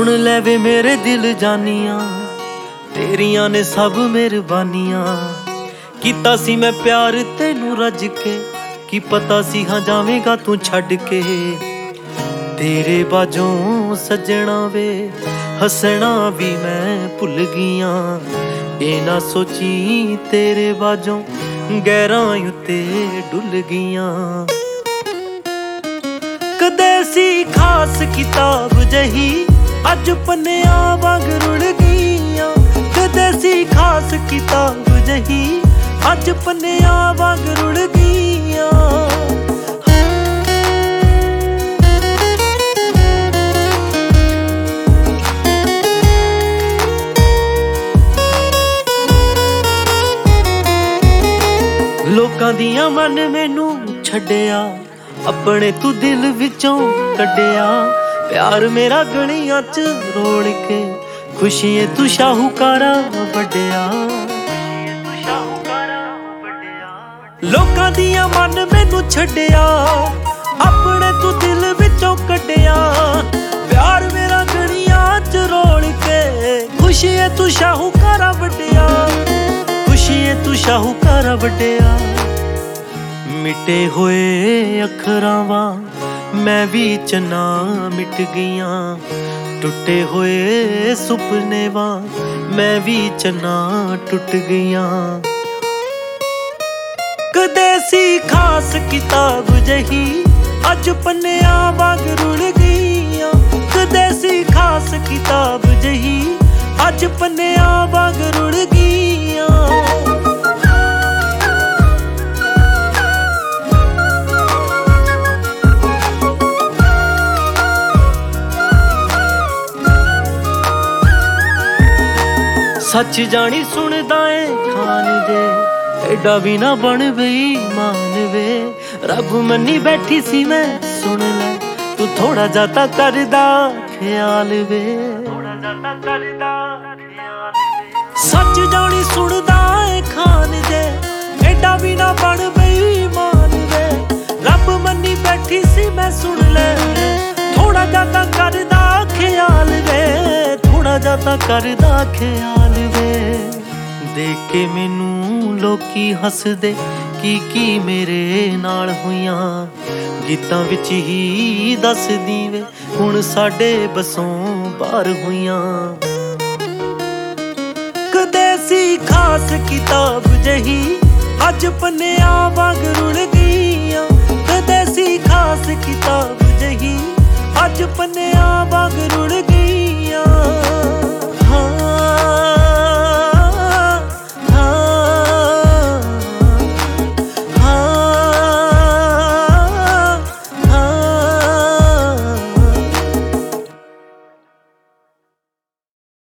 सुन ले वे मेरे दिल जानिया, तेरिया ने सब मेहरबानियां। कीता सी मैं प्यार तेनू रज के, की पता सी हाँ जावेगा तू छड़ के। तेरे बाजों सजना वे हसना भी मैं भुल गईया। ये ना सोची तेरे बाजों गहराई उत्ते डुल गईया। कदे सी खास किताब जही अज पन्निया वांग रुड़ गईया। कदे सी खास किताब जही अज पन्निया वांग रुड़ गईया। लोकां दियां मन मैनू छड्डिया, अपने तू दिल विचों कड्डिया। प्यार मेरा गलियां च रोल के, खुशियां तू शाहूकारा वड्डिया। लोकां दियां मन मैनू छड्डिया, अपने तू दिल विचों कड्डिया। प्यार मेरा गलियां च रोल के, खुशियां तू शाहूकारा वड्डिया। खुशियां तू शाहूकारा वड्डिया। मिटे होए अखरां वां मैं भी चन्ना मिट गईया। टुटे होए सुपने वां मैं भी चन्ना टुट गईया। कदे सी खास किताब जही अज पन्निया वांग रुड़ गईया। कदे सी खास किताब जही अज पन्निया वांग रुड़ गईया। सच जानी सुनदा है खान जे, एडा भी ना बन बेईमान वे। रब मन्नी बैठी सी मैं सुन ले, तू थोड़ा जाता करदा ख्याल वे। सच जानी सुनदा है खान जे, एडा भी ना बन बेईमान वे। रब मन्नी बैठी सी मैं सुन ले, थोड़ा जाता करदा ख्याल वे। थोड़ा जाता करदा ख्याल वे। देख के मैनू लोकी हसदे की मेरे नाल होइयां। गीतां विच ही दसदी वे हुण साडे बसों बाहर होइयां। कदे सी खास किताब जही अज पन्निया वांग रुड़